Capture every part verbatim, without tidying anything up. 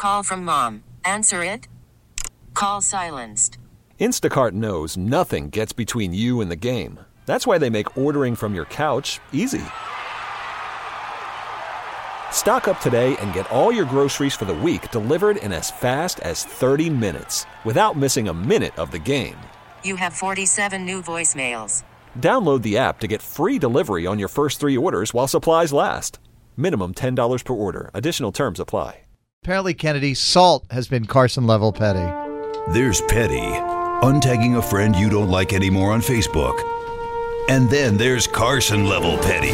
Call from mom. Answer it. Call silenced. Instacart knows nothing gets between you and the game. That's why they make ordering from your couch easy. Stock up today and get all your groceries for the week delivered in as fast as thirty minutes without missing a minute of the game. You have forty-seven new voicemails. Download the app to get free delivery on your first three orders while supplies last. Minimum ten dollars per order. Additional terms apply. Apparently, Kennedy, salt has been Carson level petty. There's petty, untagging a friend you don't like anymore on Facebook. And then there's Carson level petty,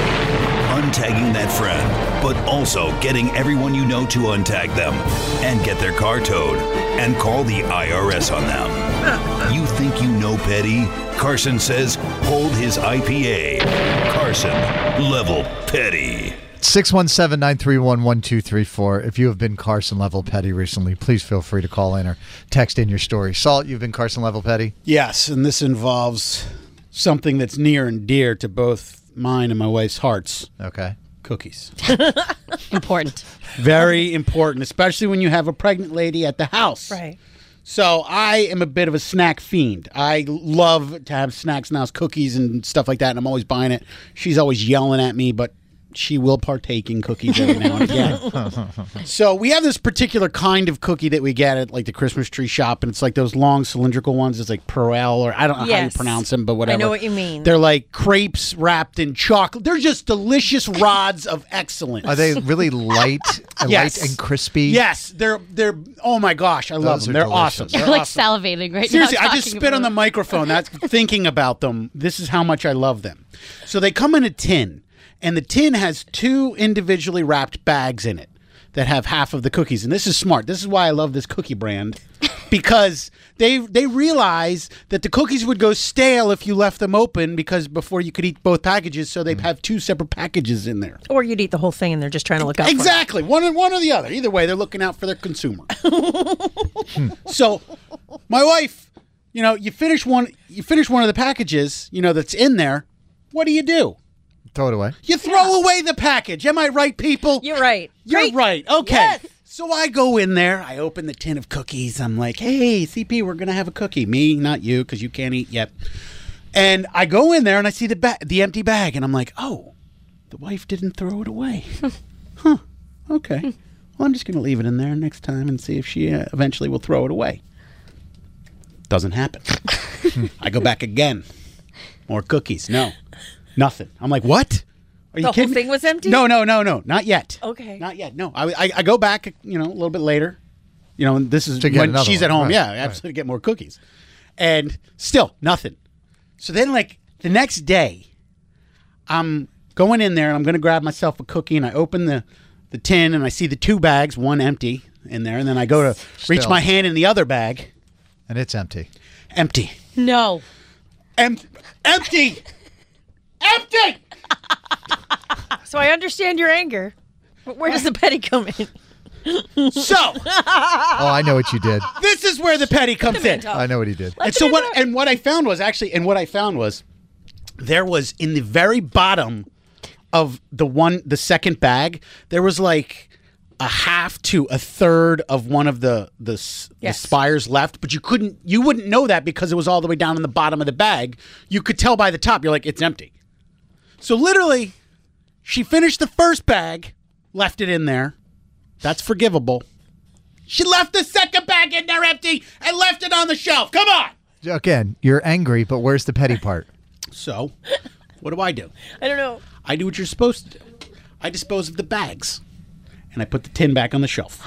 untagging that friend, but also getting everyone you know to untag them and get their car towed and call the I R S on them. You think you know petty? Carson says hold his I P A. Carson level petty. six one seven, nine three one, one two three four. If you have been Carson level petty recently, please feel free to call in or text in your story. Salt, you've been Carson level petty? Yes, and this involves something that's near and dear to both mine and my wife's hearts. Okay. Cookies. Important. Very important, especially when you have a pregnant lady at the house. Right. So I am a bit of a snack fiend. I love to have snacks in the house, cookies and stuff like that, and I'm always buying it. She's always yelling at me, but she will partake in cookies every now and again. So we have this particular kind of cookie that we get at like the Christmas tree shop, and it's like those long cylindrical ones. It's like Perel, or I don't know yes. how you pronounce them, but whatever. I know what you mean. They're like crepes wrapped in chocolate. They're just delicious rods of excellence. Are they really light, yes. light and crispy? Yes, they're they're. Oh my gosh, I love Those them. are They're delicious. awesome. You're They're like awesome. salivating right Seriously, now. I just spit on the microphone. That's thinking about them. This is how much I love them. So they come in a tin. And the tin has two individually wrapped bags in it that have half of the cookies. And this is smart. This is why I love this cookie brand. Because they they realize that the cookies would go stale if you left them open, because before you could eat both packages, so they have two separate packages in there. Or you'd eat the whole thing and they're just trying to look out for it. Exactly. One, or- one or the other. Either way, they're looking out for their consumer. So my wife, you know, you finish one you finish one of the packages, you know, that's in there. What do you do? Throw it away. You throw away the package. Am I right, people? You're right. You're Great. right. Okay. Yes. So I go in there. I open the tin of cookies. I'm like, hey, C P, we're going to have a cookie. Me, not you, because you can't eat yet. And I go in there and I see the ba- the empty bag. And I'm like, oh, the wife didn't throw it away. Huh. Okay. Well, I'm just going to leave it in there next time and see if she uh, eventually will throw it away. Doesn't happen. I go back again. More cookies. No. Nothing. I'm like, what? Are you The whole kidding me? thing was empty? No, no, no, no. Not yet. Okay. Not yet. No. I, I, I go back, you know, a little bit later. You know, and this is To get when another she's one. at home. Right, Yeah, right. absolutely get more cookies. And still, nothing. So then, like, the next day, I'm going in there and I'm going to grab myself a cookie, and I open the, the tin and I see the two bags, one empty in there. And then I go to reach Still. my hand in the other bag. And it's empty. Empty. No. Em- empty. Empty. So I understand your anger. But where does the petty come in? So Oh, I know what you did. this is where the petty comes in. I know what he did. And so what? And what I found was actually, and what I found was, there was in the very bottom of the one, the second bag, there was like a half to a third of one of the the, s- Yes. the spires left, but you couldn't, you wouldn't know that because it was all the way down in the bottom of the bag. You could tell by the top. You're like, it's empty. So literally, she finished the first bag, left it in there. That's forgivable. She left the second bag in there empty and left it on the shelf. Come on. Again, you're angry, but where's the petty part? So, what do I do? I don't know. I do what you're supposed to do. I dispose of the bags, and I put the tin back on the shelf.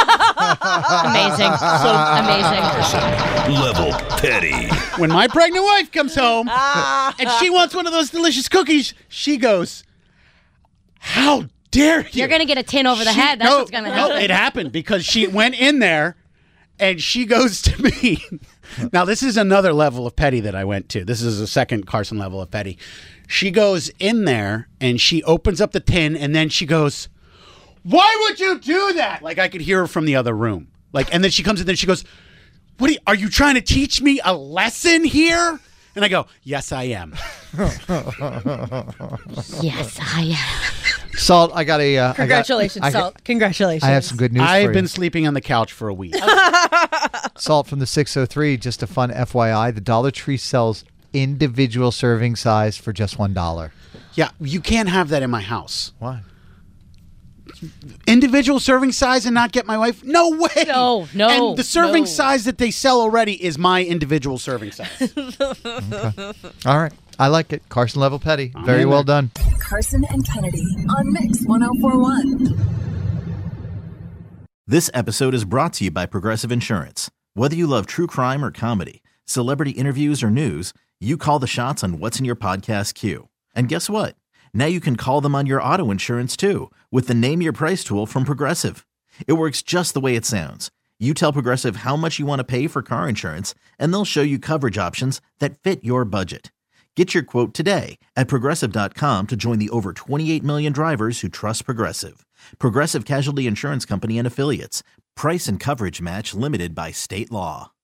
Amazing. So amazing. Level petty. When my pregnant wife comes home and she wants one of those delicious cookies, she goes, "How dare you?" You're going to get a tin over the She- head. That's no, what's going to no, happen. it happened because she went in there and she goes to me. Now, this is another level of petty that I went to. This is a second Carson level of petty. She goes in there and she opens up the tin and then she goes, "Why would you do that?" Like I could hear her from the other room. Like, and then she comes in and she goes, "What are you, are you trying to teach me a lesson here?" And I go, "Yes, I am." Yes, I am. Salt, I got a. Uh, Congratulations, I got, I, Salt. Congratulations. I have some good news I've for been you. sleeping on the couch for a week. Salt from the six oh three, just a fun F Y I. The Dollar Tree sells individual serving size for just one dollar. Yeah, you can't have that in my house. Why? Individual serving size and not get my wife? No way. No, no, And the serving no. size that they sell already is my individual serving size. Okay. All right. I like it. Carson Level Petty. I'm Very in well there. done. Carson and Kennedy on Mix one oh four point one. This episode is brought to you by Progressive Insurance. Whether you love true crime or comedy, celebrity interviews or news, you call the shots on what's in your podcast queue. And guess what? Now you can call them on your auto insurance too with the Name Your Price tool from Progressive. It works just the way it sounds. You tell Progressive how much you want to pay for car insurance, and they'll show you coverage options that fit your budget. Get your quote today at Progressive dot com to join the over twenty-eight million drivers who trust Progressive. Progressive Casualty Insurance Company and Affiliates. Price and coverage match limited by state law.